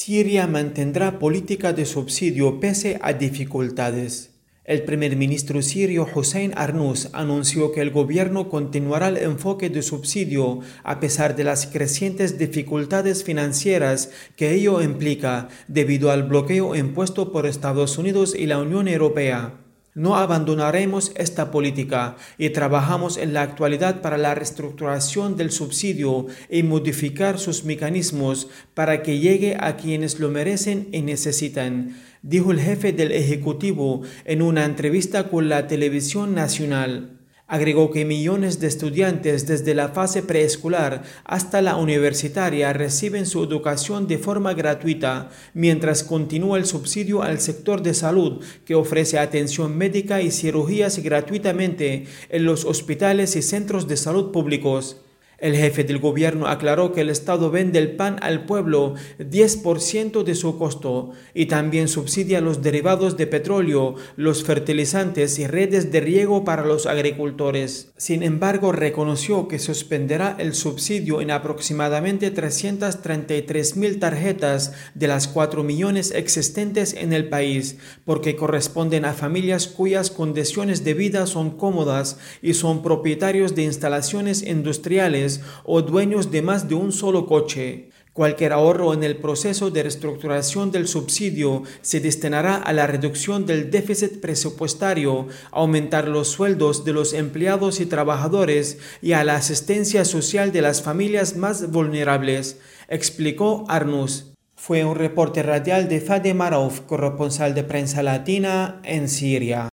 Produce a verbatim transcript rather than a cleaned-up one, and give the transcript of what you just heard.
Siria mantendrá política de subsidio pese a dificultades. El primer ministro sirio Hossein Arnous anunció que el gobierno continuará el enfoque de subsidio a pesar de las crecientes dificultades financieras que ello implica debido al bloqueo impuesto por Estados Unidos y la Unión Europea. No abandonaremos esta política y trabajamos en la actualidad para la reestructuración del subsidio y modificar sus mecanismos para que llegue a quienes lo merecen y necesitan, dijo el jefe del Ejecutivo en una entrevista con la televisión nacional. Agregó que millones de estudiantes desde la fase preescolar hasta la universitaria reciben su educación de forma gratuita, mientras continúa el subsidio al sector de salud, que ofrece atención médica y cirugías gratuitamente en los hospitales y centros de salud públicos. El jefe del gobierno aclaró que el Estado vende el pan al pueblo diez por ciento de su costo y también subsidia los derivados de petróleo, los fertilizantes y redes de riego para los agricultores. Sin embargo, reconoció que suspenderá el subsidio en aproximadamente trescientas treinta y tres mil tarjetas de las cuatro millones existentes en el país, porque corresponden a familias cuyas condiciones de vida son cómodas y son propietarios de instalaciones industriales o dueños de más de un solo coche. Cualquier ahorro en el proceso de reestructuración del subsidio se destinará a la reducción del déficit presupuestario, aumentar los sueldos de los empleados y trabajadores y a la asistencia social de las familias más vulnerables, explicó Arnous. Fue un reporte radial de Fadime Rauf, corresponsal de Prensa Latina en Siria.